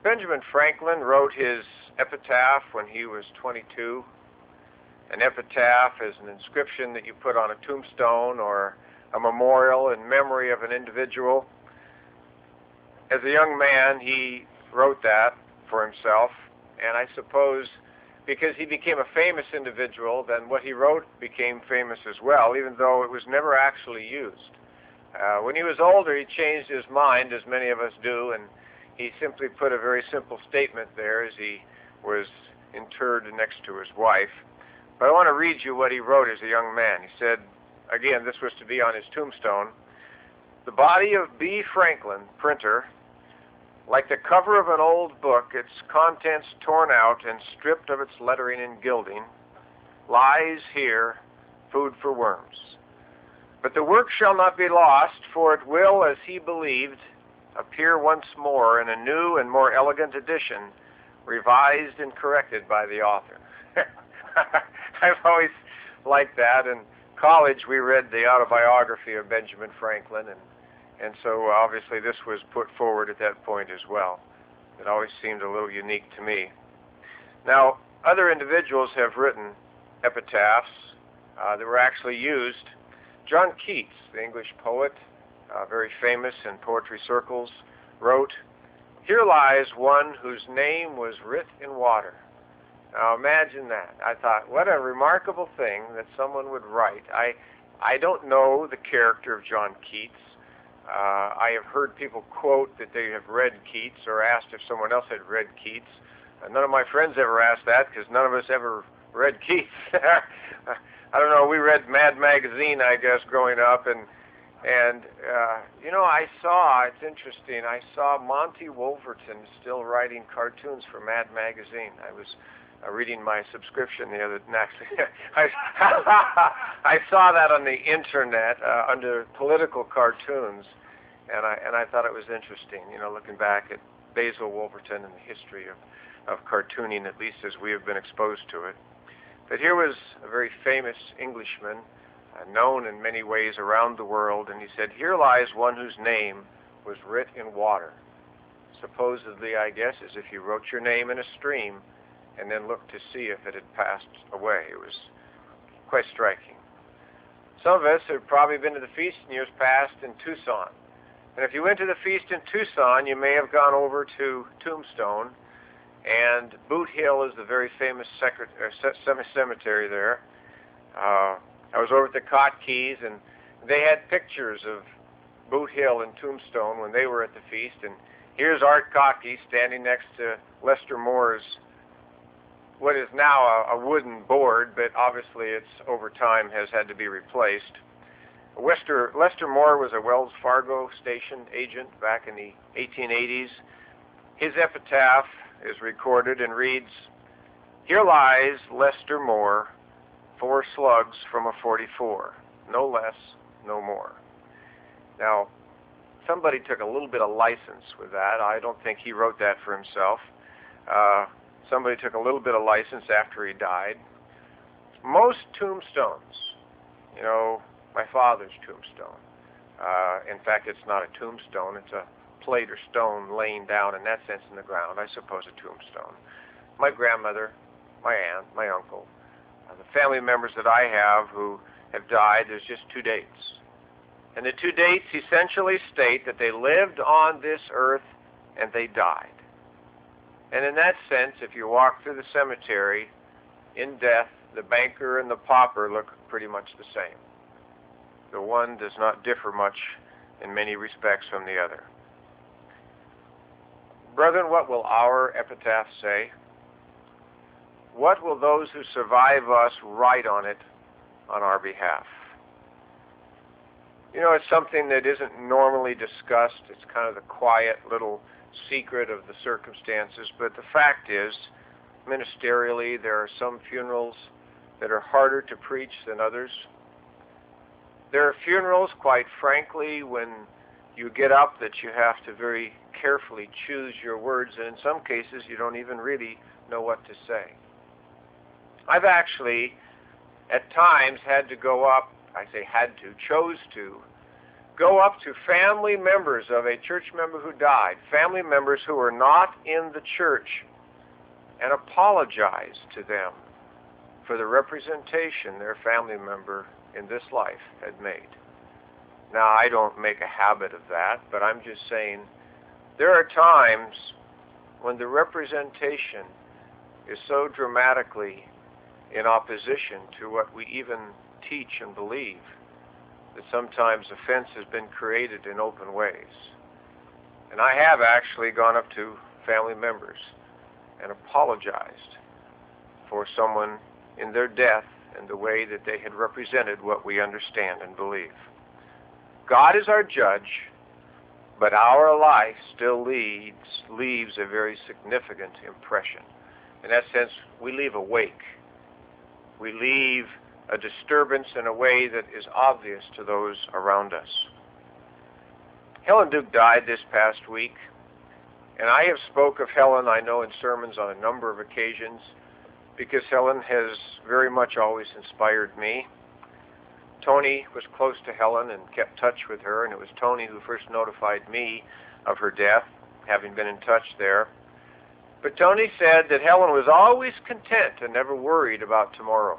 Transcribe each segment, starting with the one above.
Benjamin Franklin wrote his epitaph when he was 22. An epitaph is an inscription that you put on a tombstone or a memorial in memory of an individual. As a young man, he wrote that for himself, and I suppose because he became a famous individual, then what he wrote became famous as well, even though it was never actually used. When he was older, he changed his mind, as many of us do, and he simply put a very simple statement there as he was interred next to his wife. But I want to read you what he wrote as a young man. He said, again, this was to be on his tombstone, "The body of B. Franklin, printer, like the cover of an old book, its contents torn out and stripped of its lettering and gilding, lies here, food for worms. But the work shall not be lost, for it will, as he believed, appear once more in a new and more elegant edition, revised and corrected by the author." I've always liked that. In college, we read the autobiography of Benjamin Franklin, and so obviously this was put forward at that point as well. It always seemed a little unique to me. Now, other individuals have written epitaphs that were actually used. John Keats, the English poet, very famous in poetry circles, wrote, "Here lies one whose name was writ in water." Now imagine that. I thought, what a remarkable thing that someone would write. I don't know the character of John Keats. I have heard people quote that they have read Keats or asked if someone else had read Keats. None of my friends ever asked that because none of us ever read Keats. I don't know, we read Mad Magazine, I guess, growing up, and you know, it's interesting, I saw Monty Wolverton still writing cartoons for Mad Magazine. I was reading my subscription the other night. I saw that on the internet under political cartoons, and I thought it was interesting, you know, looking back at Basil Wolverton and the history of cartooning, at least as we have been exposed to it. But here was a very famous Englishman, known in many ways around the world, and he said, "Here lies one whose name was writ in water." Supposedly, I guess, as if you wrote your name in a stream and then looked to see if it had passed away. It was quite striking. Some of us have probably been to the feast in years past in Tucson. And if you went to the feast in Tucson, you may have gone over to Tombstone, and Boot Hill is the very famous cemetery there. I was over at the Cot Keys, and they had pictures of Boot Hill and Tombstone when they were at the feast, and here's Art Cockey standing next to Lester Moore's what is now a wooden board, but obviously it's over time has had to be replaced. Lester Moore was a Wells Fargo station agent back in the 1880s. His epitaph is recorded and reads, "Here lies Lester Moore, 4 slugs from a 44, no less, no more." Now, somebody took a little bit of license with that. I don't think he wrote that for himself. Somebody took a little bit of license after he died. Most tombstones, you know, my father's tombstone. In fact, it's not a tombstone. It's a plate or stone laying down, in that sense, in the ground. I suppose a tombstone. My grandmother, my aunt, my uncle, the family members that I have who have died, there's just 2 dates. And the 2 dates essentially state that they lived on this earth and they died. And in that sense, if you walk through the cemetery, in death, the banker and the pauper look pretty much the same. The one does not differ much in many respects from the other. Brethren, what will our epitaph say? What will those who survive us write on it on our behalf? You know, it's something that isn't normally discussed. It's kind of the quiet little secret of the circumstances, but the fact is, ministerially, there are some funerals that are harder to preach than others. There are funerals, quite frankly, when you get up that you have to very carefully choose your words, and in some cases you don't even really know what to say. I've actually, at times, had to go up, I say had to, chose to, go up to family members of a church member who died, family members who were not in the church, and apologize to them for the representation their family member in this life had made. Now, I don't make a habit of that, but I'm just saying there are times when the representation is so dramatically in opposition to what we even teach and believe that sometimes offense has been created in open ways. And I have actually gone up to family members and apologized for someone in their death and the way that they had represented what we understand and believe. God is our judge, but our life still leaves a very significant impression. In that sense, we leave a wake. We leave a disturbance in a way that is obvious to those around us. Helen Duke died this past week, and I have spoke of Helen, I know, in sermons on a number of occasions, because Helen has very much always inspired me. Tony was close to Helen and kept touch with her, and it was Tony who first notified me of her death, having been in touch there. But Tony said that Helen was always content and never worried about tomorrow.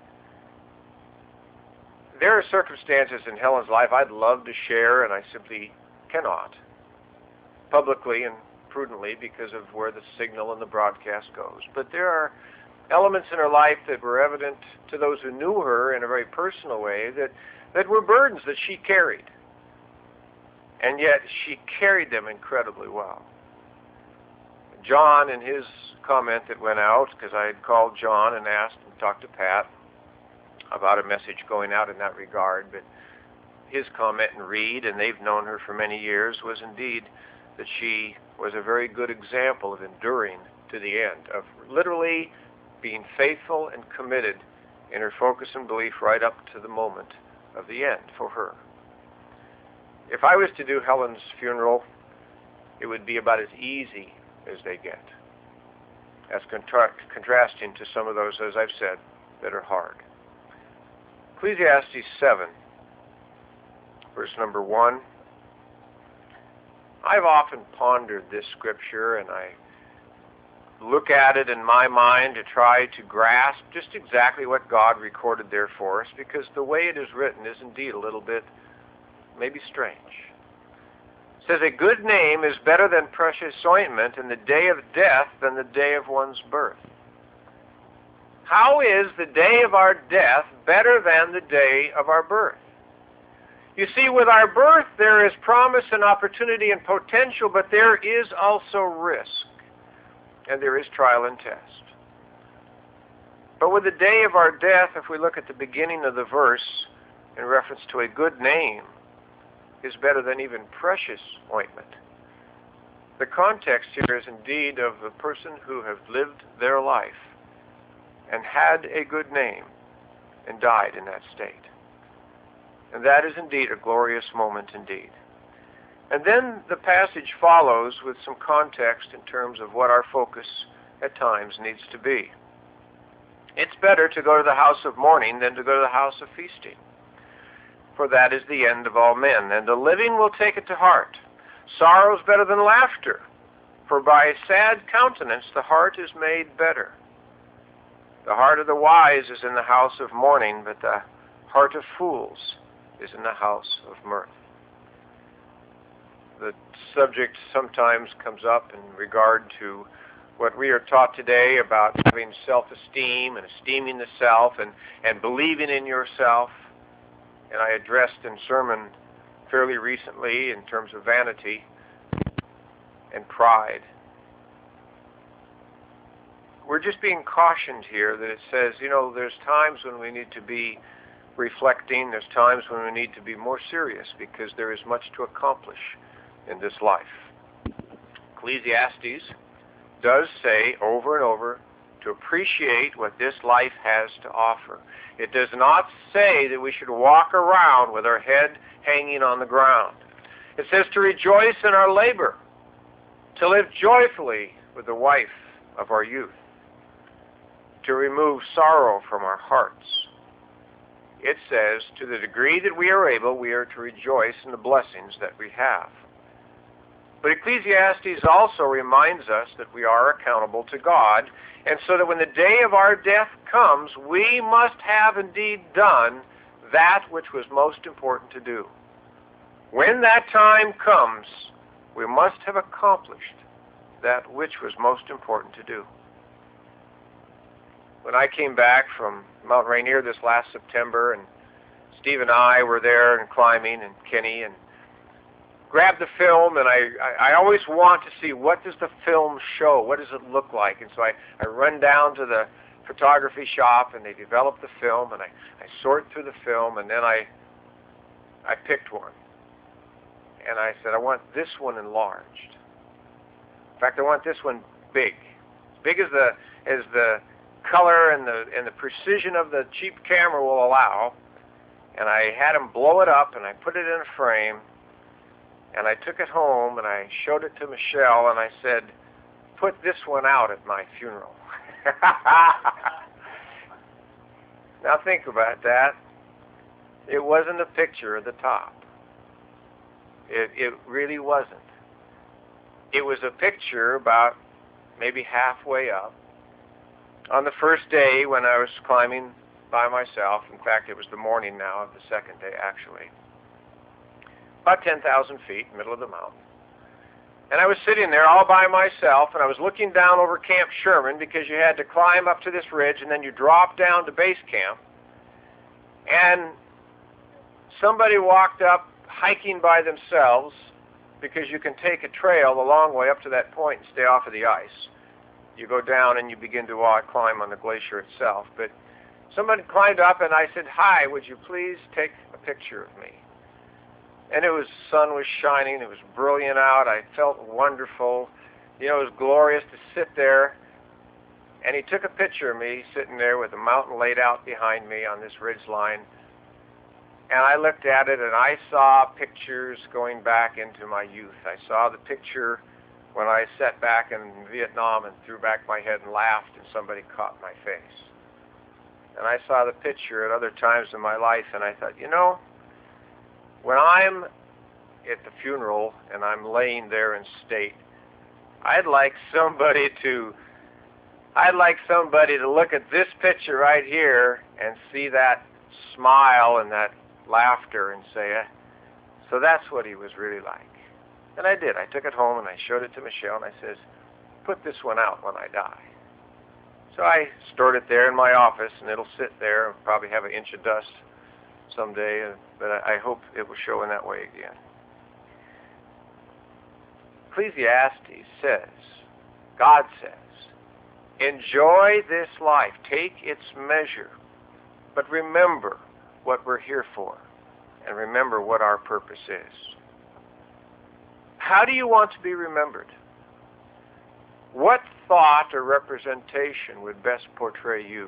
There are circumstances in Helen's life I'd love to share, and I simply cannot, publicly and prudently, because of where the signal and the broadcast goes. But there are elements in her life that were evident to those who knew her in a very personal way that were burdens that she carried. And yet she carried them incredibly well. John, in his comment that went out, because I had called John and asked and talked to Pat about a message going out in that regard, but his comment and read, and they've known her for many years, was indeed that she was a very good example of enduring to the end, of literally being faithful and committed in her focus and belief right up to the moment of the end for her. If I was to do Helen's funeral, it would be about as easy as they get, as contrasting to some of those, as I've said, that are hard. Ecclesiastes 7, verse number 1. I've often pondered this scripture, and I look at it in my mind to try to grasp just exactly what God recorded there for us, because the way it is written is indeed a little bit maybe strange. It says, a good name is better than precious ointment, and the day of death than the day of one's birth. How is the day of our death better than the day of our birth? You see, with our birth there is promise and opportunity and potential, but there is also risk, and there is trial and test. But with the day of our death, if we look at the beginning of the verse in reference to a good name, is better than even precious ointment. The context here is indeed of a person who has lived their life and had a good name and died in that state. And that is indeed a glorious moment indeed. And then the passage follows with some context in terms of what our focus at times needs to be. It's better to go to the house of mourning than to go to the house of feasting, for that is the end of all men, and the living will take it to heart. Sorrow is better than laughter, for by a sad countenance the heart is made better. The heart of the wise is in the house of mourning, but the heart of fools is in the house of mirth. The subject sometimes comes up in regard to what we are taught today about having self-esteem and esteeming the self and believing in yourself. And I addressed in sermon fairly recently in terms of vanity and pride. We're just being cautioned here that it says, there's times when we need to be reflecting, there's times when we need to be more serious, because there is much to accomplish in this life. Ecclesiastes does say over and over to appreciate what this life has to offer. It does not say that we should walk around with our head hanging on the ground. It says to rejoice in our labor, to live joyfully with the wife of our youth, to remove sorrow from our hearts. it says, to the degree that we are able, we are to rejoice in the blessings that we have. But Ecclesiastes also reminds us that we are accountable to God, and so that when the day of our death comes, we must have indeed done that which was most important to do. When that time comes, we must have accomplished that which was most important to do. When I came back from Mount Rainier this last September, and Steve and I were there and climbing, and Kenny, and grabbed the film, and I always want to see, what does the film show? What does it look like? And so I run down to the photography shop, and they develop the film, and I sort through the film, and then I picked one. And I said, I want this one enlarged. In fact, I want this one big. As big as the color and the precision of the cheap camera will allow. And I had him blow it up, and I put it in a frame, and I took it home, and I showed it to Michelle, and I said, put this one out at my funeral. Now think about that. It wasn't a picture of the top. It really wasn't. It was a picture about maybe halfway up. On the first day when I was climbing by myself, in fact it was the morning now of the second day actually, about 10,000 feet, middle of the mountain. And I was sitting there all by myself, and I was looking down over Camp Sherman, because you had to climb up to this ridge and then you drop down to base camp. And somebody walked up hiking by themselves, because you can take a trail the long way up to that point and stay off of the ice. You go down and you begin to climb on the glacier itself. But somebody climbed up, and I said, hi, would you please take a picture of me? And the sun was shining, it was brilliant out, I felt wonderful. It was glorious to sit there. And he took a picture of me sitting there with the mountain laid out behind me on this ridge line. And I looked at it, and I saw pictures going back into my youth. I saw the picture when I sat back in Vietnam and threw back my head and laughed, and somebody caught my face. And I saw the picture at other times in my life, and I thought, when I'm at the funeral and I'm laying there in state, I'd like somebody to look at this picture right here and see that smile and that laughter and say, so that's what he was really like. And I did. I took it home and I showed it to Michelle, and I says, put this one out when I die. So I stored it there in my office, and it'll sit there and probably have an inch of dust someday, but I hope it will show in that way again. Ecclesiastes says, God says, enjoy this life, take its measure, but remember what we're here for, and remember what our purpose is. How do you want to be remembered? What thought or representation would best portray you?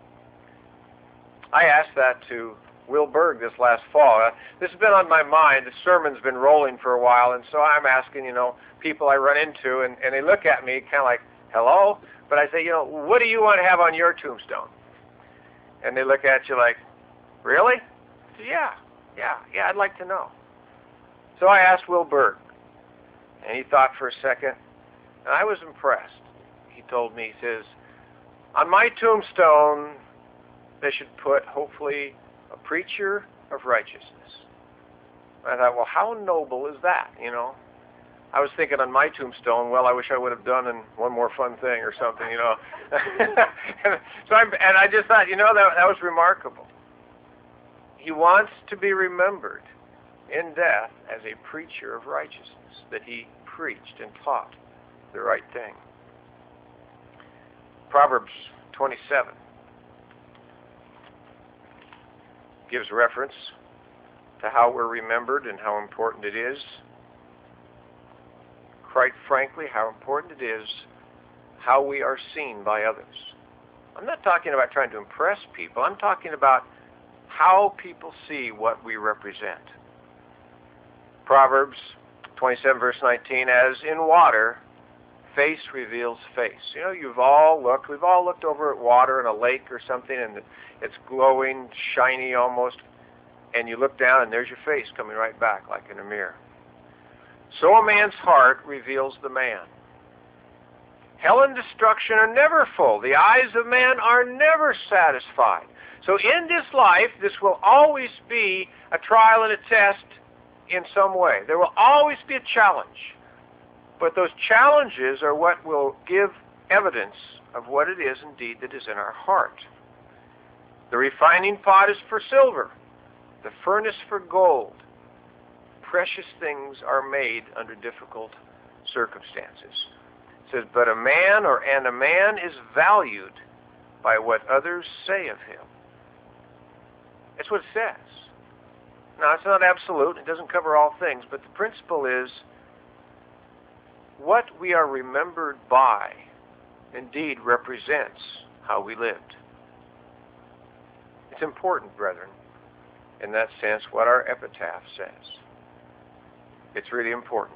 I asked that to Will Berg this last fall. This has been on my mind. The sermon's been rolling for a while, and so I'm asking, people I run into, and they look at me kind of like, hello? But I say, what do you want to have on your tombstone? And they look at you like, really? I say, yeah, I'd like to know. So I asked Will Berg, and he thought for a second, and I was impressed. He told me, he says, on my tombstone, they should put, hopefully, a preacher of righteousness. I thought, well, how noble is that, I was thinking on my tombstone, well, I wish I would have done one more fun thing or something, So I just thought, that was remarkable. He wants to be remembered in death as a preacher of righteousness, that he preached and taught the right thing. Proverbs 27 gives reference to how we're remembered and how important it is. Quite frankly, how important it is how we are seen by others. I'm not talking about trying to impress people. I'm talking about how people see what we represent. Proverbs 27 verse 19, as in water, face reveals face. You know, we've all looked over at water in a lake or something, and it's glowing, shiny almost, and you look down and there's your face coming right back like in a mirror. So a man's heart reveals the man. Hell and destruction are never full. The eyes of man are never satisfied. So in this life, this will always be a trial and a test in some way. There will always be a challenge. But those challenges are what will give evidence of what it is indeed that is in our heart. The refining pot is for silver, the furnace for gold. Precious things are made under difficult circumstances. It says, but a man is valued by what others say of him. That's what it says. Now, it's not absolute. It doesn't cover all things, but the principle is what we are remembered by indeed represents how we lived. It's important, brethren, in that sense, what our epitaph says. It's really important.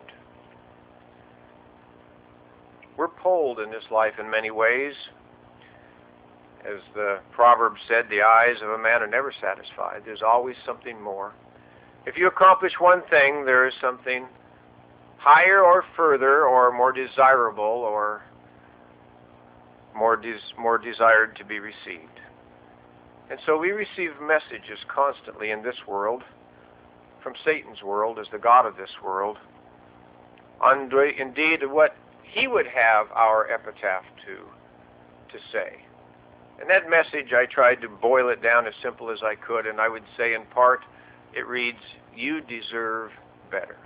We're polled in this life in many ways. As the proverb said, the eyes of a man are never satisfied. There's always something more. If you accomplish one thing, there is something higher or further or more desirable or more desired to be received. And so we receive messages constantly in this world from Satan's world as the god of this world on indeed what he would have our epitaph to say. And that message, I tried to boil it down as simple as I could, and I would say in part it reads, you deserve better.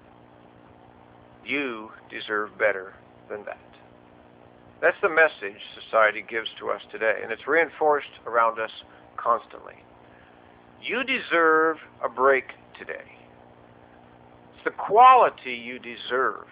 You deserve better than that. That's the message society gives to us today, and it's reinforced around us constantly. You deserve a break today. It's the quality you deserve.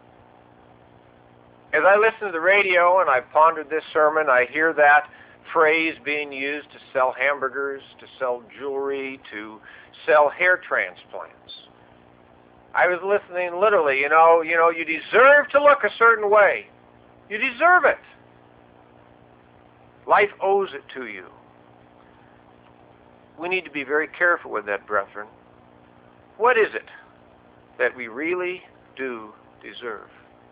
As I listen to the radio and I've pondered this sermon, I hear that phrase being used to sell hamburgers, to sell jewelry, to sell hair transplants. I was listening literally, you know, you deserve to look a certain way. You deserve it. Life owes it to you. We need to be very careful with that, brethren. What is it that we really do deserve?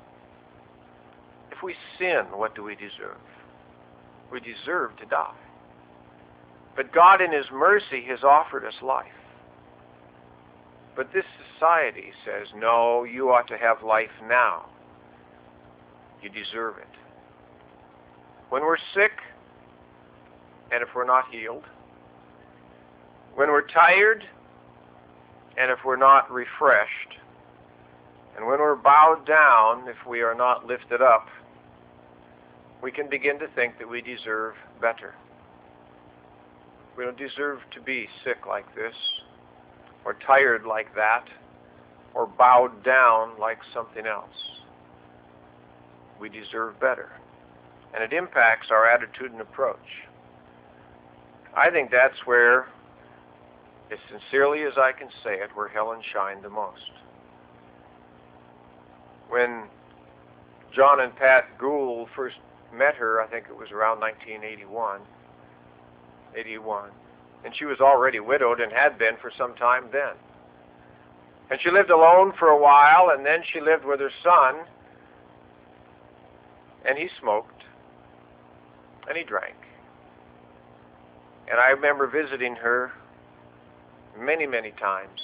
If we sin, what do we deserve? We deserve to die. But God in His mercy has offered us life. But this society says, no, you ought to have life now. You deserve it. When we're sick, and if we're not healed, when we're tired, and if we're not refreshed, and when we're bowed down, if we are not lifted up, we can begin to think that we deserve better. We don't deserve to be sick like this, or tired like that, or bowed down like something else. We deserve better. And it impacts our attitude and approach. I think that's where, as sincerely as I can say it, where Helen shined the most. When John and Pat Gould first met her, I think it was around 1981, and she was already widowed and had been for some time then. And she lived alone for a while, and then she lived with her son, and he smoked, and he drank. And I remember visiting her many, many times,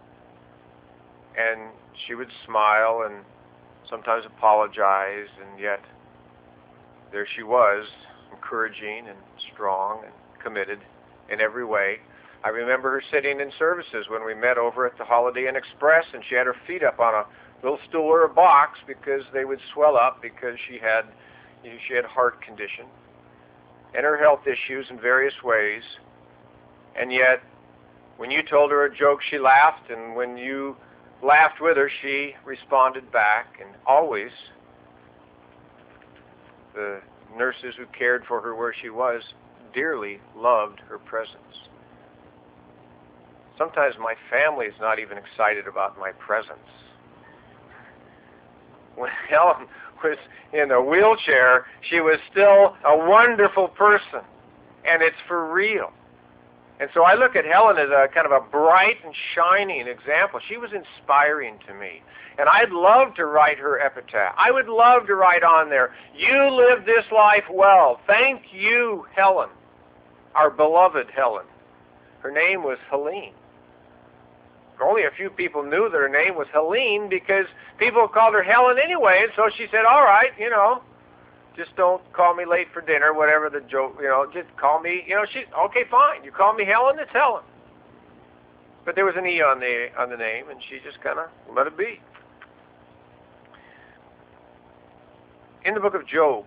and she would smile and sometimes apologize, and yet there she was, encouraging and strong and committed in every way. I remember her sitting in services when we met over at the Holiday Inn Express, and she had her feet up on a little stool or a box because they would swell up because she had heart condition and her health issues in various ways. And yet, when you told her a joke, she laughed, and when you laughed with her, she responded back, and always the nurses who cared for her where she was dearly loved her presence. Sometimes my family is not even excited about my presence. When was in a wheelchair, she was still a wonderful person, and it's for real. And so I look at Helen as a kind of a bright and shining example. She was inspiring to me. And I'd love to write her epitaph. I would love to write on there, "You lived this life well. Thank you, Helen," our beloved Helen. Her name was Helene. Only a few people knew that her name was Helene because people called her Helen anyway. And so she said, "All right, just don't call me late for dinner," whatever the joke, just call me, okay, fine. You call me Helen, it's Helen. But there was an E on the name, and she just kind of let it be. In the book of Job,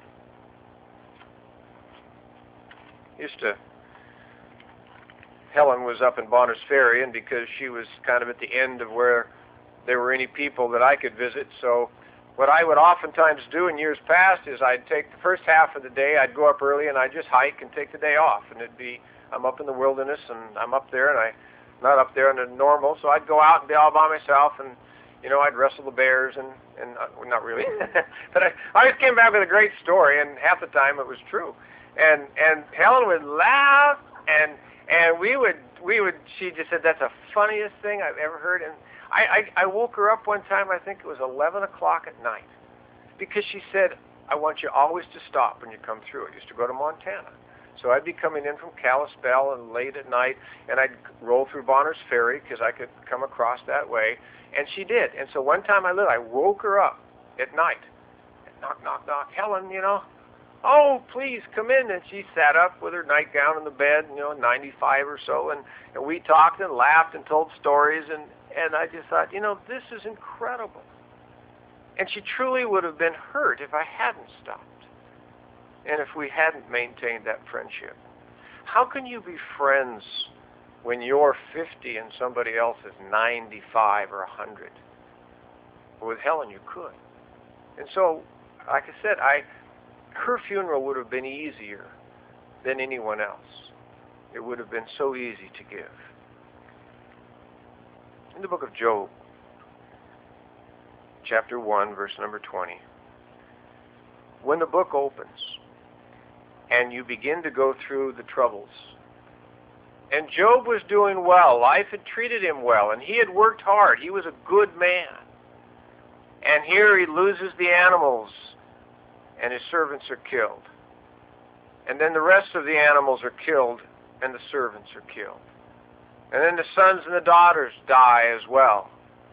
Helen was up in Bonners Ferry, and because she was kind of at the end of where there were any people that I could visit, so what I would oftentimes do in years past is I'd take the first half of the day, I'd go up early, and I'd just hike and take the day off. And I'm up in the wilderness, and I'm up there, and I'm not up there under normal, so I'd go out and be all by myself, and, I'd wrestle the bears, and well, not really. But I always came back with a great story, and half the time it was true. And Helen would laugh, and she just said, "That's the funniest thing I've ever heard." And I woke her up one time, I think it was 11 o'clock at night, because she said, "I want you always to stop when you come through." I used to go to Montana. So I'd be coming in from Kalispell and late at night, and I'd roll through Bonners Ferry because I could come across that way. And she did. And so one time I woke her up at night. Knock, knock, knock. "Helen, oh, please come in." And she sat up with her nightgown in the bed, 95 or so, and we talked and laughed and told stories, and I just thought, this is incredible. And she truly would have been hurt if I hadn't stopped, and if we hadn't maintained that friendship. How can you be friends when you're 50 and somebody else is 95 or 100? With Helen, you could. And so, like I said, her funeral would have been easier than anyone else. It would have been so easy to give. In the book of Job, chapter 1, verse number 20, when the book opens and you begin to go through the troubles, and Job was doing well, life had treated him well, and he had worked hard, he was a good man, and here he loses the animals, and his servants are killed. And then the rest of the animals are killed, and the servants are killed. And then the sons and the daughters die as well.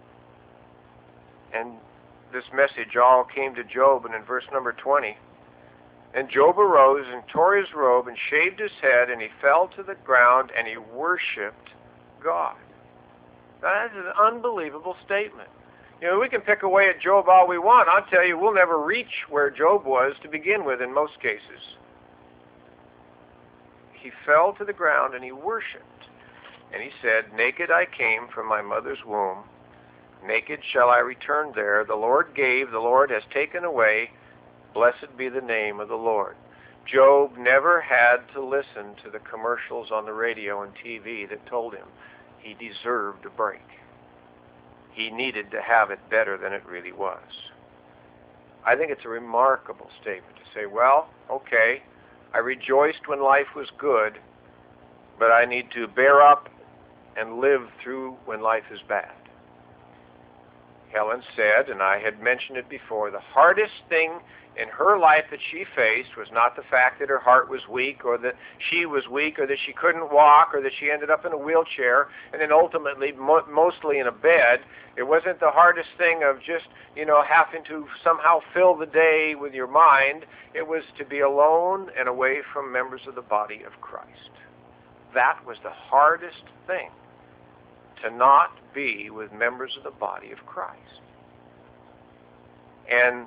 And this message all came to Job, and in verse number 20, "And Job arose and tore his robe and shaved his head, and he fell to the ground, and he worshipped God." That is an unbelievable statement. We can pick away at Job all we want. I'll tell you, we'll never reach where Job was to begin with in most cases. He fell to the ground and he worshipped. And he said, "Naked I came from my mother's womb. Naked shall I return there. The Lord gave, the Lord has taken away. Blessed be the name of the Lord." Job never had to listen to the commercials on the radio and TV that told him he deserved a break. He needed to have it better than it really was. I think it's a remarkable statement to say, well, okay, I rejoiced when life was good, but I need to bear up and live through when life is bad. Helen said, and I had mentioned it before, the hardest thing in her life that she faced was not the fact that her heart was weak, or that she was weak, or that she couldn't walk, or that she ended up in a wheelchair, and then ultimately mostly in a bed. It wasn't the hardest thing of just, having to somehow fill the day with your mind. It was to be alone and away from members of the body of Christ. That was the hardest thing, to not be with members of the body of Christ. And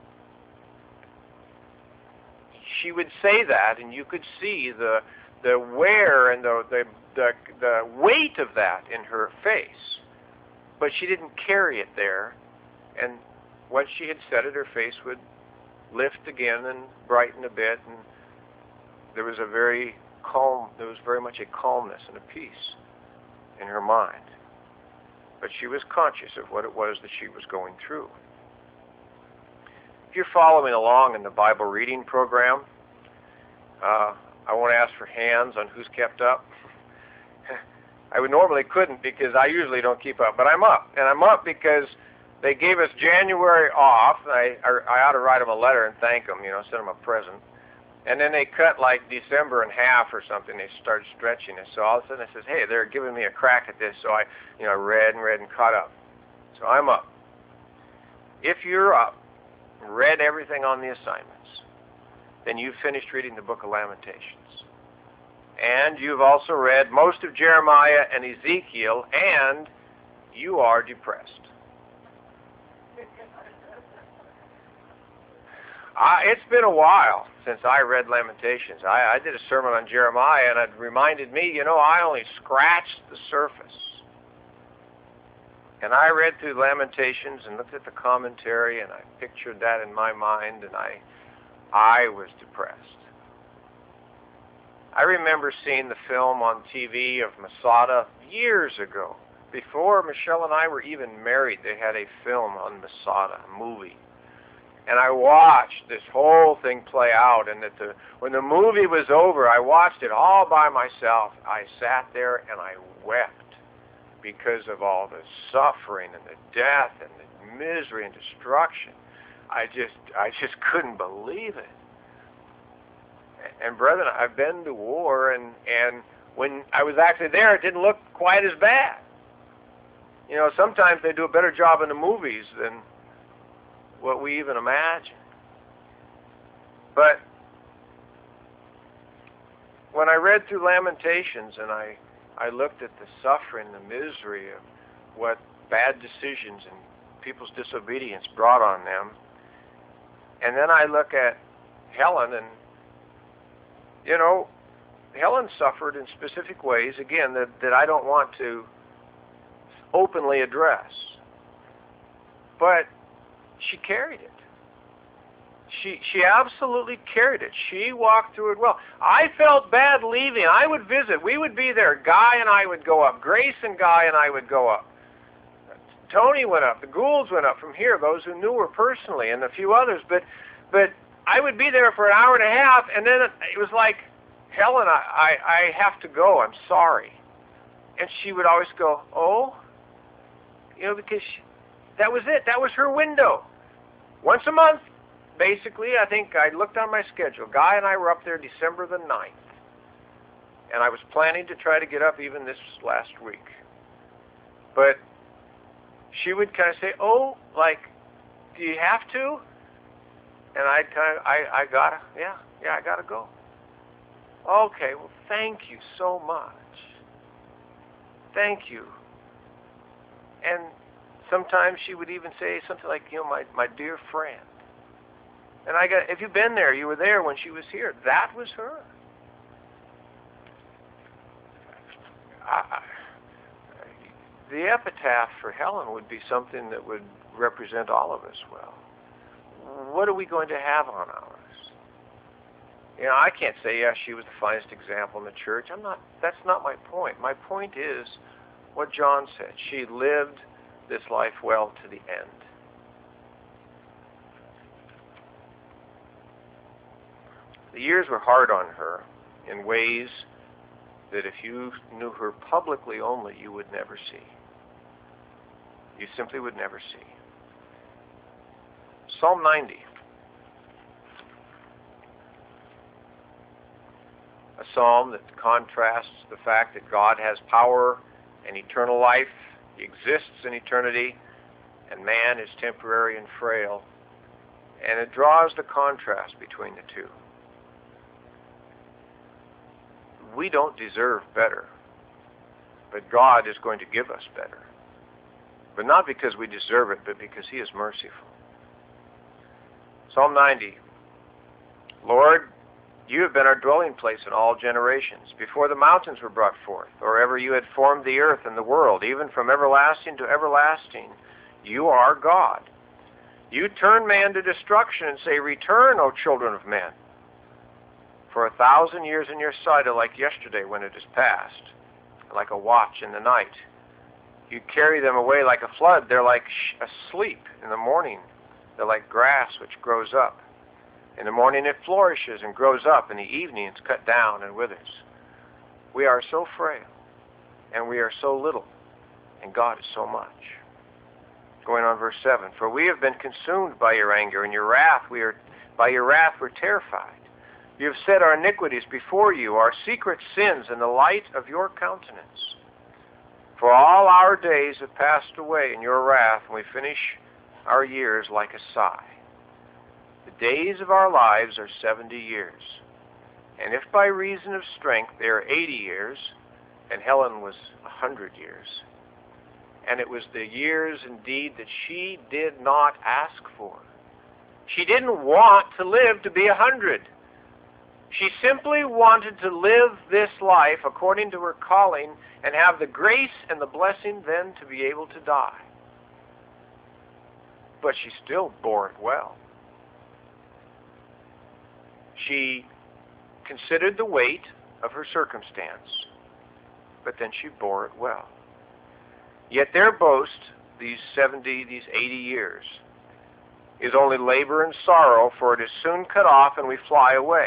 she would say that, and you could see the wear and the weight of that in her face. But she didn't carry it there, and once she had said it, her face would lift again and brighten a bit, and there was very much a calmness and a peace in her mind. But she was conscious of what it was that she was going through. If you're following along in the Bible reading program, I won't ask for hands on who's kept up. I would normally couldn't because I usually don't keep up, but I'm up. And I'm up because they gave us January off. I ought to write them a letter and thank them, send them a present. And then they cut like December in half or something. They started stretching it. So all of a sudden I says, hey, they're giving me a crack at this. So I read and caught up. So I'm up. If you're up, read everything on the assignments, then you've finished reading the book of Lamentations. And you've also read most of Jeremiah and Ezekiel, and you are depressed. It's been a while since I read Lamentations. I did a sermon on Jeremiah, and it reminded me, I only scratched the surface. And I read through Lamentations and looked at the commentary, and I pictured that in my mind, and I was depressed. I remember seeing the film on TV of Masada years ago. Before Michelle and I were even married, they had a film on Masada, a movie. And I watched this whole thing play out, and when the movie was over, I watched it all by myself. I sat there and I wept because of all the suffering and the death and the misery and destruction. I just couldn't believe it. And brethren, I've been to war, and when I was actually there, it didn't look quite as bad. Sometimes they do a better job in the movies than what we even imagine. But when I read through Lamentations and I looked at the suffering, the misery of what bad decisions and people's disobedience brought on them, and then I look at Helen, and Helen suffered in specific ways, again, that I don't want to openly address. But she carried it. She absolutely carried it. She walked through it well. I felt bad leaving. I would visit. We would be there. Guy and I would go up. Grace and Guy and I would go up. Tony went up. The Goulds went up from here, those who knew her personally, and a few others. But I would be there for an hour and a half, and then it was like, Helen, I have to go. I'm sorry. And she would always go, oh? Because that was it. That was her window. Once a month, basically, I think I looked on my schedule. Guy and I were up there December the 9th. And I was planning to try to get up even this last week. But she would kind of say, oh, like, do you have to? And I'd kind of, I gotta go. Okay, well, thank you so much. Thank you. And sometimes she would even say something like, my dear friend. And if you've been there, you were there when she was here. That was her. The epitaph for Helen would be something that would represent all of us well. What are we going to have on ours? I can't say, yes, she was the finest example in the church. That's not my point. My point is what John said. She lived this life well to the end. The years were hard on her in ways that if you knew her publicly only, you would never see. You simply would never see. Psalm 90. A psalm that contrasts the fact that God has power and eternal life. He exists in eternity, and man is temporary and frail. And it draws the contrast between the two. We don't deserve better, but God is going to give us better. But not because we deserve it, but because He is merciful. Psalm 90. Lord, you have been our dwelling place in all generations, before the mountains were brought forth, or ever you had formed the earth and the world, even from everlasting to everlasting. You are God. You turn man to destruction and say, return, O children of men. For 1,000 years in your sight are like yesterday when it is past, like a watch in the night. You carry them away like a flood. They're like asleep in the morning. They're like grass which grows up. In the morning it flourishes and grows up. In the evening it's cut down and withers. We are so frail, and we are so little, and God is so much. Going on verse 7, for we have been consumed by your anger, and by your wrath we're terrified. You have set our iniquities before you, our secret sins in the light of your countenance. For all our days have passed away in your wrath, and we finish our years like a sigh. The days of our lives are 70 years. And if by reason of strength they are 80 years, and Helen was 100 years, and it was the years indeed that she did not ask for. She didn't want to live to be 100. She simply wanted to live this life according to her calling and have the grace and the blessing then to be able to die. But she still bore it well. She considered the weight of her circumstance, but then she bore it well. Yet their boast, these 70, these 80 years, is only labor and sorrow, for it is soon cut off and we fly away.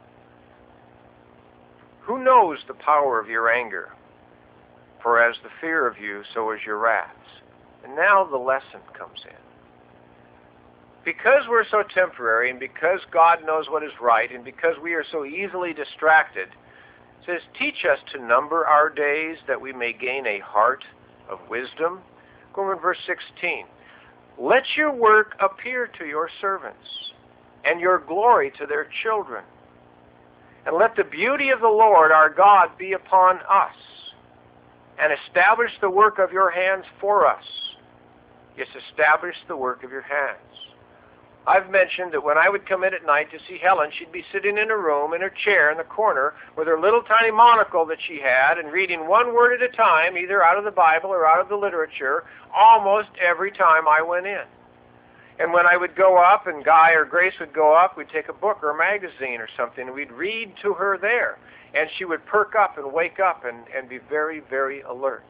Who knows the power of your anger? For as the fear of you, so is your wrath. And now the lesson comes in. Because we're so temporary, and because God knows what is right, and because we are so easily distracted, it says, teach us to number our days that we may gain a heart of wisdom. Go over in verse 16. Let your work appear to your servants, and your glory to their children. And let the beauty of the Lord our God be upon us, and establish the work of your hands for us. Yes, establish the work of your hands. I've mentioned that when I would come in at night to see Helen, she'd be sitting in a room, in her chair in the corner, with her little tiny monocle that she had, and reading one word at a time, either out of the Bible or out of the literature, almost every time I went in. And when I would go up, and Guy or Grace would go up, we'd take a book or a magazine or something, and we'd read to her there. And she would perk up and wake up and be very, very alert.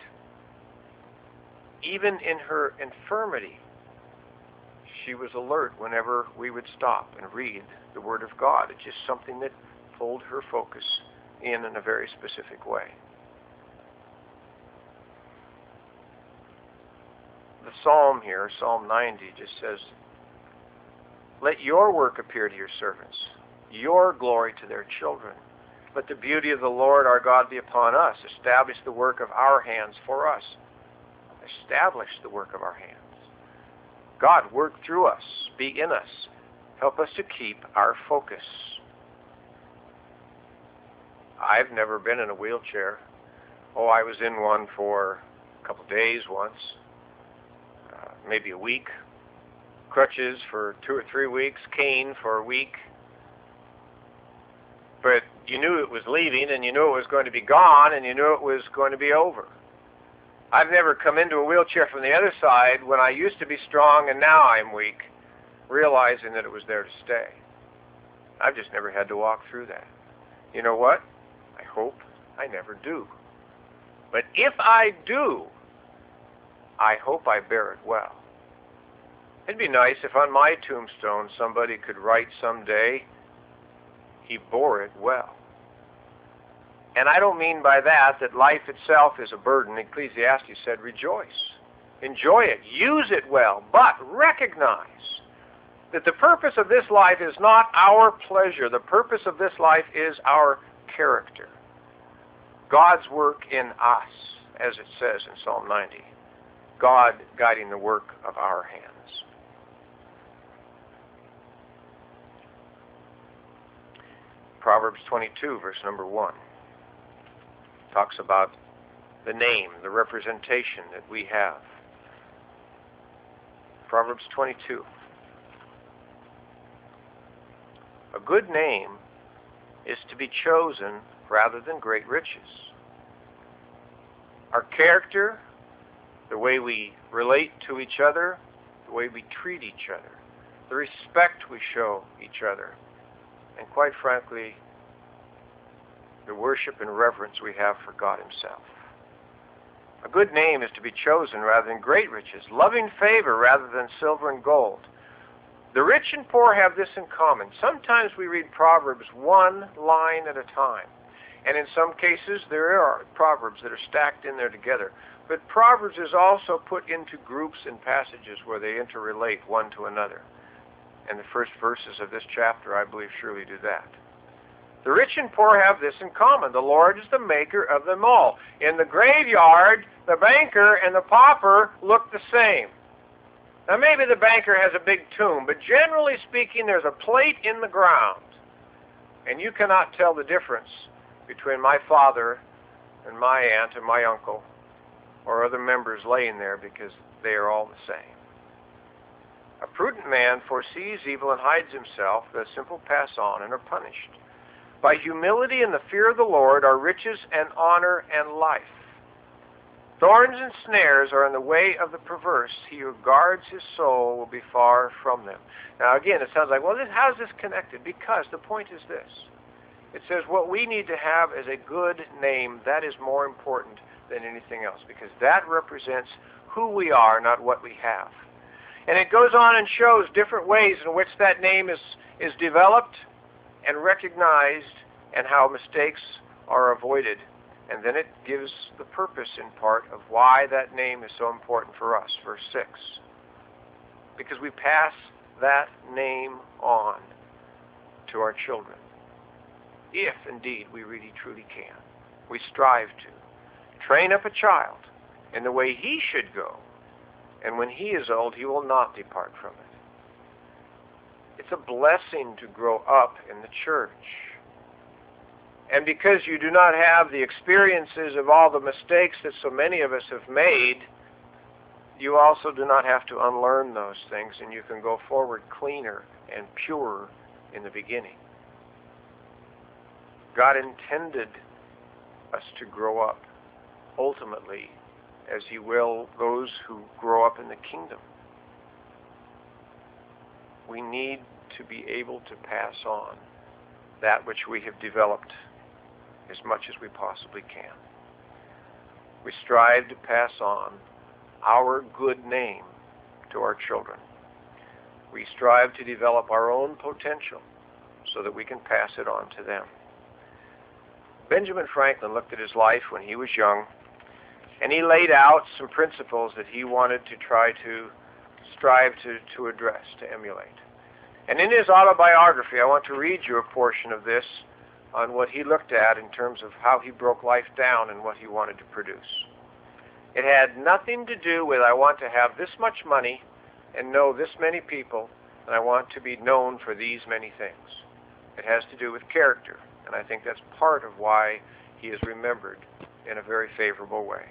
Even in her infirmity, she was alert whenever we would stop and read the Word of God. It's just something that pulled her focus in a very specific way. The psalm here, Psalm 90, just says, let your work appear to your servants, your glory to their children. Let the beauty of the Lord our God be upon us. Establish the work of our hands for us. Establish the work of our hands. God, work through us, be in us. Help us to keep our focus. I've never been in a wheelchair. Oh, I was in one for a couple days once, maybe a week. Crutches for 2 or 3 weeks, cane for a week. But you knew it was leaving, and you knew it was going to be gone, and you knew it was going to be over. I've never come into a wheelchair from the other side when I used to be strong and now I'm weak, realizing that it was there to stay. I've just never had to walk through that. You know what? I hope I never do. But if I do, I hope I bear it well. It'd be nice if on my tombstone somebody could write someday, he bore it well. And I don't mean by that life itself is a burden. Ecclesiastes said, rejoice. Enjoy it. Use it well. But recognize that the purpose of this life is not our pleasure. The purpose of this life is our character. God's work in us, as it says in Psalm 90. God guiding the work of our hands. Proverbs 22, verse number 1. Talks about the name, the representation that we have. Proverbs 22. A good name is to be chosen rather than great riches. Our character, the way we relate to each other, the way we treat each other, the respect we show each other, and quite frankly, the worship and reverence we have for God himself. A good name is to be chosen rather than great riches, loving favor rather than silver and gold, The rich and poor have this in common. Sometimes we read Proverbs one line at a time. And in some cases, there are Proverbs that are stacked in there together. But Proverbs is also put into groups and passages where they interrelate one to another. And the first verses of this chapter, I believe, surely do that. The rich and poor have this in common. The Lord is the maker of them all. In the graveyard, the banker and the pauper look the same. Now maybe the banker has a big tomb, but generally speaking, there's a plate in the ground. And you cannot tell the difference between my father and my aunt and my uncle or other members laying there, because they are all the same. A prudent man foresees evil and hides himself. The simple pass on and are punished. By humility and the fear of the Lord are riches and honor and life. Thorns and snares are in the way of the perverse. He who guards his soul will be far from them. Now again, it sounds like, well, how is this connected? Because the point is this. It says what we need to have is a good name. That is more important than anything else, because that represents who we are, not what we have. And it goes on and shows different ways in which that name is developed and recognized, and how mistakes are avoided. And then it gives the purpose in part of why that name is so important for us. Verse 6. Because we pass that name on to our children. If indeed we really truly can. We strive to train up a child in the way he should go, and when he is old, he will not depart from it. It's a blessing to grow up in the church. And because you do not have the experiences of all the mistakes that so many of us have made, you also do not have to unlearn those things, and you can go forward cleaner and purer in the beginning. God intended us to grow up ultimately, as he will those who grow up in the kingdom. We need to be able to pass on that which we have developed as much as we possibly can. We strive to pass on our good name to our children. We strive to develop our own potential so that we can pass it on to them. Benjamin Franklin looked at his life when he was young, and he laid out some principles that he wanted to try to strive to address, to emulate. And in his autobiography, I want to read you a portion of this on what he looked at in terms of how he broke life down and what he wanted to produce. It had nothing to do with, I want to have this much money and know this many people, and I want to be known for these many things. It has to do with character, and I think that's part of why he is remembered in a very favorable way.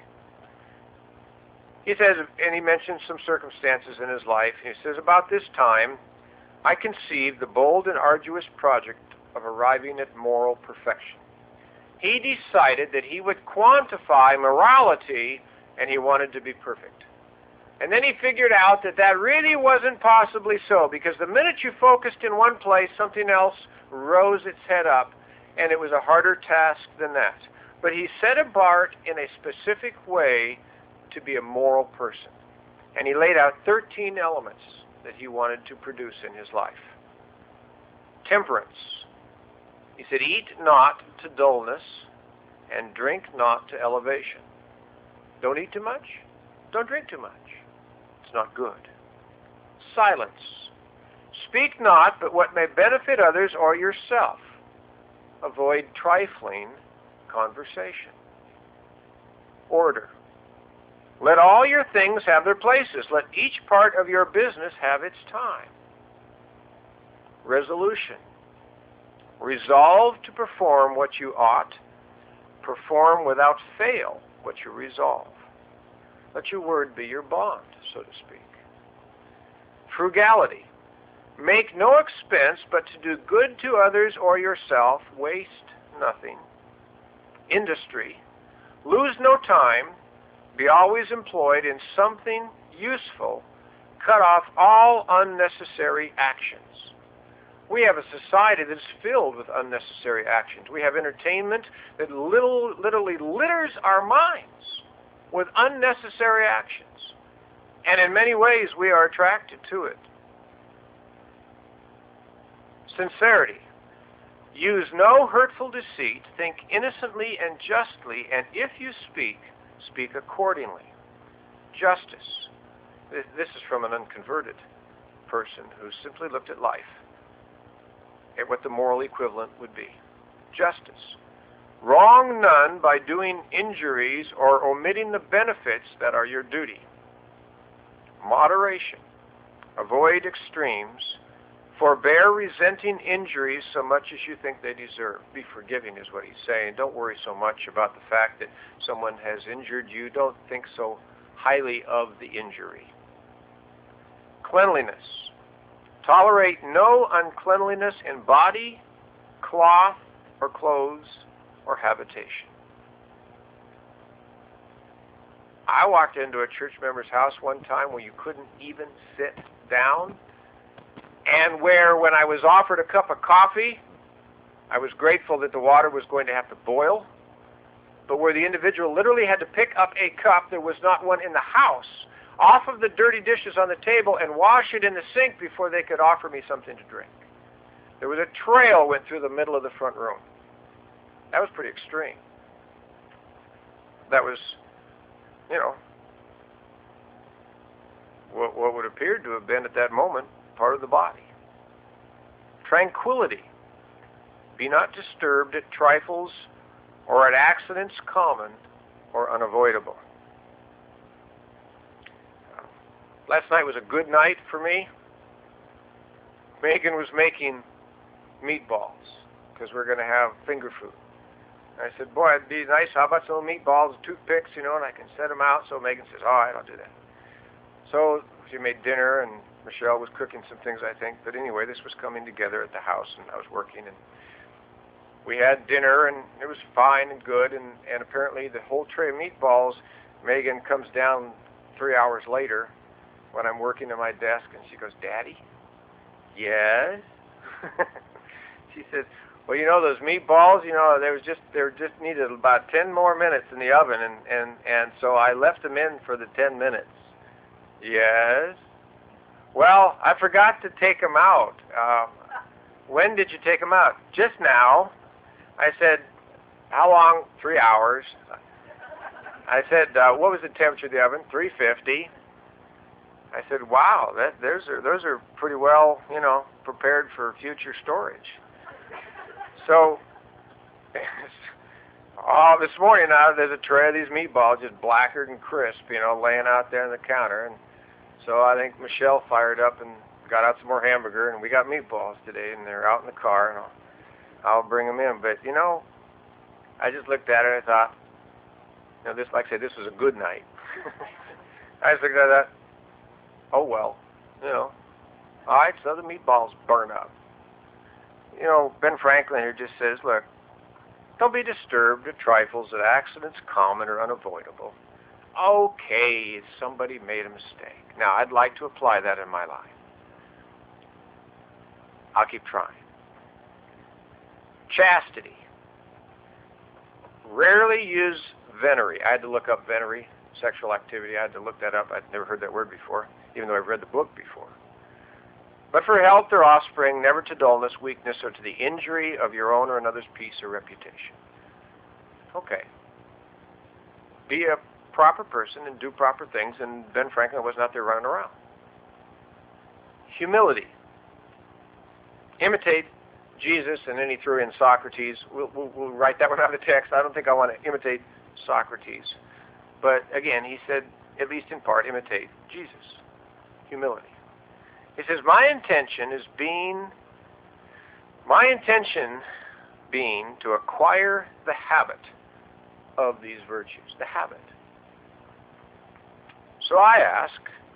He says, and he mentions some circumstances in his life. He says, about this time, I conceived the bold and arduous project of arriving at moral perfection. He decided that he would quantify morality, and he wanted to be perfect. And then he figured out that that really wasn't possibly so, because the minute you focused in one place, something else rose its head up, and it was a harder task than that. But he set apart in a specific way to be a moral person. And he laid out 13 elements that he wanted to produce in his life. Temperance. He said, eat not to dullness, and drink not to elevation. Don't eat too much. Don't drink too much. It's not good. Silence. Speak not but what may benefit others or yourself. Avoid trifling conversation. Order. Let all your things have their places. Let each part of your business have its time. Resolution. Resolve to perform what you ought. Perform without fail what you resolve. Let your word be your bond, so to speak. Frugality. Make no expense but to do good to others or yourself. Waste nothing. Industry. Lose no time. Be always employed in something useful. Cut off all unnecessary actions. We have a society that's filled with unnecessary actions. We have entertainment that literally litters our minds with unnecessary actions. And in many ways, we are attracted to it. Sincerity. Use no hurtful deceit. Think innocently and justly, and if you speak, speak accordingly. Justice. This is from an unconverted person who simply looked at life, at what the moral equivalent would be. Justice. Wrong none by doing injuries or omitting the benefits that are your duty. Moderation. Avoid extremes. Forbear resenting injuries so much as you think they deserve. Be forgiving is what he's saying. Don't worry so much about the fact that someone has injured you. Don't think so highly of the injury. Cleanliness. Tolerate no uncleanliness in body, cloth, or clothes, or habitation. I walked into a church member's house one time where you couldn't even sit down, and where when I was offered a cup of coffee, I was grateful that the water was going to have to boil, but where the individual literally had to pick up a cup, there was not one in the house, off of the dirty dishes on the table and wash it in the sink before they could offer me something to drink. There was a trail went through the middle of the front room. That was pretty extreme. That was, what would appear to have been at that moment part of the body. Tranquility. Be not disturbed at trifles or at accidents common or unavoidable. Last night was a good night for me. Megan was making meatballs because we're going to have finger food. I said, boy, it'd be nice. How about some meatballs, toothpicks, and I can set them out. So Megan says, all right, I'll do that. So she made dinner, and Michelle was cooking some things, I think. But anyway, this was coming together at the house, and I was working. And we had dinner, and it was fine and good. And apparently the whole tray of meatballs, Megan comes down 3 hours later when I'm working at my desk, and she goes, Daddy? Yes? She says, well, those meatballs, they just needed about 10 more minutes in the oven, and so I left them in for the 10 minutes. Yes? Well, I forgot to take them out. When did you take them out? Just now. I said, how long? 3 hours. I said, what was the temperature of the oven? 350. I said, wow, those are pretty well, prepared for future storage. So, this morning there's a tray of these meatballs just blackered and crisp, laying out there on the counter. And so I think Michelle fired up and got out some more hamburger, and we got meatballs today, and they're out in the car, and I'll bring them in. But, I just looked at it and I thought, this, like I said, this was a good night. I just looked at that. Oh, well, all right, so the meatballs burn up. Ben Franklin here just says, look, don't be disturbed at trifles, at accidents common or unavoidable. Okay, somebody made a mistake. Now, I'd like to apply that in my life. I'll keep trying. Chastity. Rarely use venery. I had to look up venery, sexual activity. I had to look that up. I'd never heard that word before, even though I've read the book before. But for health or offspring, never to dullness, weakness, or to the injury of your own or another's peace or reputation. Okay. Be a proper person and do proper things, and Ben Franklin was not there running around. Humility. Imitate Jesus, and then he threw in Socrates. We'll write that one out of the text. I don't think I want to imitate Socrates. But again, he said, at least in part, imitate Jesus. Humility. He says, my intention being to acquire the habit of these virtues, the habit. So I ask,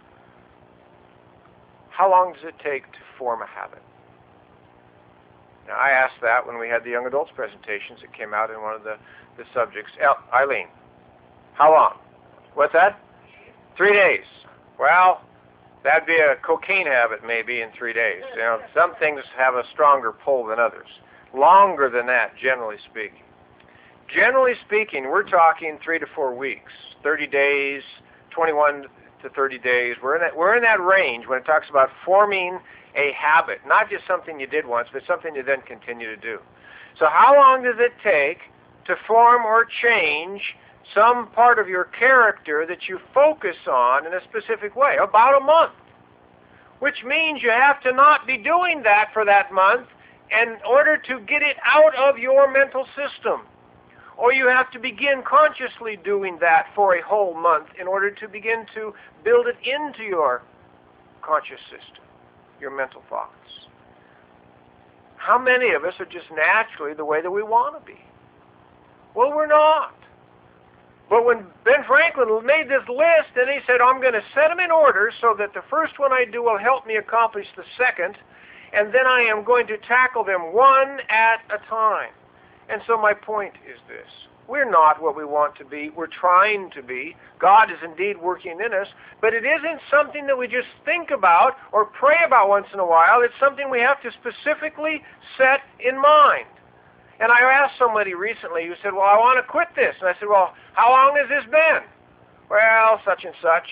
how long does it take to form a habit? Now, I asked that when we had the young adults presentations. It came out in one of the subjects. Eileen, how long? What's that? 3 days. Well, that'd be a cocaine habit maybe in 3 days. Some things have a stronger pull than others. Longer than that, generally speaking. Generally speaking, we're talking 3 to 4 weeks, 30 days, 21 to 30 days. We're in that range when it talks about forming a habit, not just something you did once, but something you then continue to do. So how long does it take to form or change some part of your character that you focus on in a specific way? About a month. Which means you have to not be doing that for that month in order to get it out of your mental system. Or you have to begin consciously doing that for a whole month in order to begin to build it into your conscious system, your mental thoughts. How many of us are just naturally the way that we want to be? Well, we're not. But when Ben Franklin made this list, and he said, I'm going to set them in order so that the first one I do will help me accomplish the second, and then I am going to tackle them one at a time. And so my point is this. We're not what we want to be. We're trying to be. God is indeed working in us, but it isn't something that we just think about or pray about once in a while. It's something we have to specifically set in mind. And I asked somebody recently who said, well, I want to quit this. And I said, well, how long has this been? Well, such and such.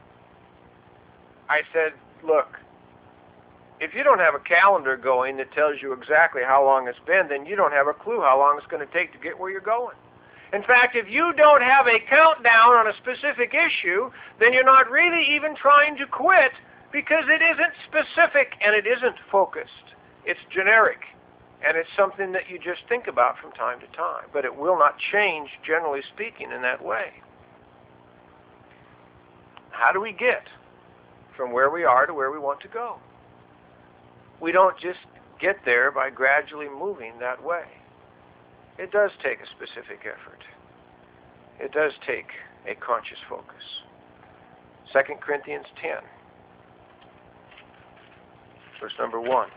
I said, look, if you don't have a calendar going that tells you exactly how long it's been, then you don't have a clue how long it's going to take to get where you're going. In fact, if you don't have a countdown on a specific issue, then you're not really even trying to quit because it isn't specific and it isn't focused. It's generic. And it's something that you just think about from time to time. But it will not change, generally speaking, in that way. How do we get from where we are to where we want to go? We don't just get there by gradually moving that way. It does take a specific effort. It does take a conscious focus. 2 Corinthians 10, verse number 1.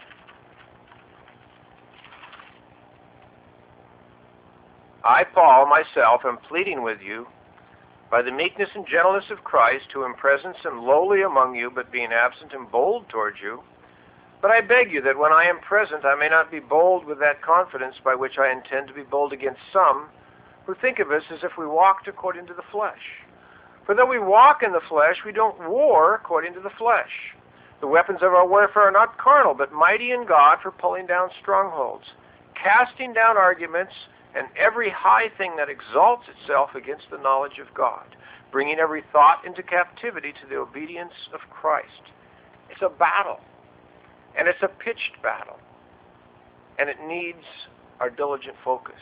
I, Paul, myself, am pleading with you by the meekness and gentleness of Christ, who in presence am lowly among you, but being absent am bold towards you. But I beg you that when I am present, I may not be bold with that confidence by which I intend to be bold against some who think of us as if we walked according to the flesh. For though we walk in the flesh, we don't war according to the flesh. The weapons of our warfare are not carnal, but mighty in God for pulling down strongholds, casting down arguments, and every high thing that exalts itself against the knowledge of God, bringing every thought into captivity to the obedience of Christ. It's a battle, and it's a pitched battle, and it needs our diligent focus.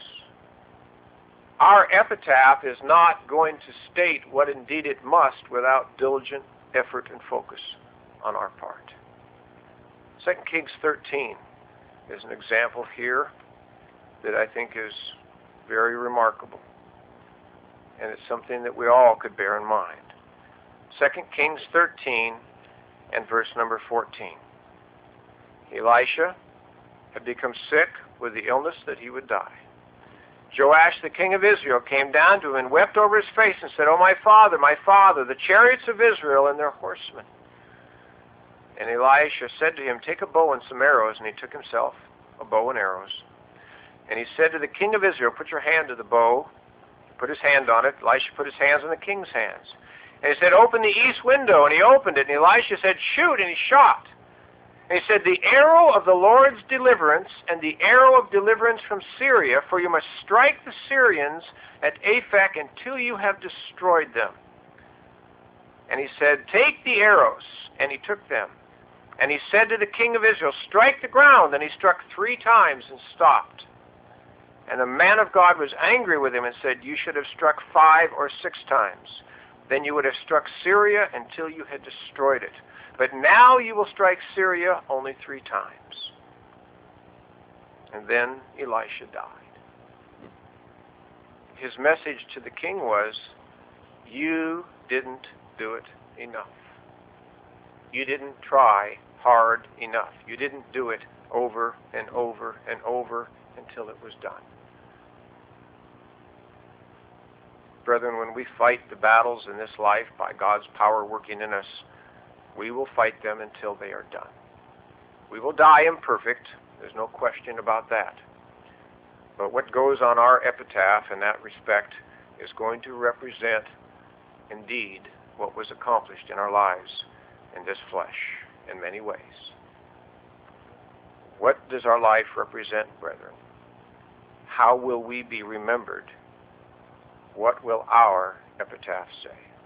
Our epitaph is not going to state what indeed it must without diligent effort and focus on our part. 2 Kings 13 is an example here that I think is very remarkable. And it's something that we all could bear in mind. 2 Kings 13 and verse number 14. Elisha had become sick with the illness that he would die. Joash, the king of Israel, came down to him and wept over his face and said, "Oh, my father, the chariots of Israel and their horsemen." And Elisha said to him, "Take a bow and some arrows." And he took himself a bow and arrows. And he said to the king of Israel, "Put your hand to the bow." He put his hand on it. Elisha put his hands on the king's hands. And he said, "Open the east window." And he opened it. And Elisha said, "Shoot." And he shot. And he said, "The arrow of the Lord's deliverance and the arrow of deliverance from Syria, for you must strike the Syrians at Aphek until you have destroyed them." And he said, "Take the arrows." And he took them. And he said to the king of Israel, "Strike the ground." And he struck 3 times and stopped. And the man of God was angry with him and said, "You should have struck 5 or 6 times. Then you would have struck Syria until you had destroyed it. But now you will strike Syria only 3 times. And then Elisha died. His message to the king was, you didn't do it enough. You didn't try hard enough. You didn't do it over and over and over until it was done. Brethren, when we fight the battles in this life by God's power working in us, we will fight them until they are done. We will die imperfect. There's no question about that. But what goes on our epitaph in that respect is going to represent, indeed, what was accomplished in our lives in this flesh in many ways. What does our life represent, brethren? How will we be remembered? What will our epitaph say?